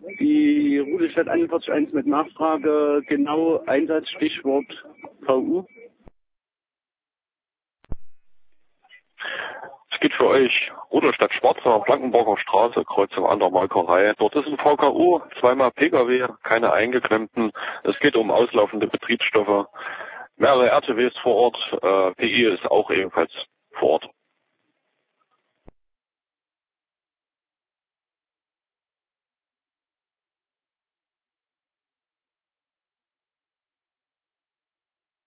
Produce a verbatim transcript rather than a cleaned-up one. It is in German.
Die Rudolstadt einundvierzig eins mit Nachfrage, genau Einsatz, Stichwort V U. Es geht für euch Rudolstadt Schwarzer, Blankenburger Straße, Kreuzung an der Molkerei. Dort ist ein V K U, zweimal P K W, keine eingeklemmten. Es geht um auslaufende Betriebsstoffe. Mehrere R T Ws vor Ort, äh, P I ist auch ebenfalls vor Ort.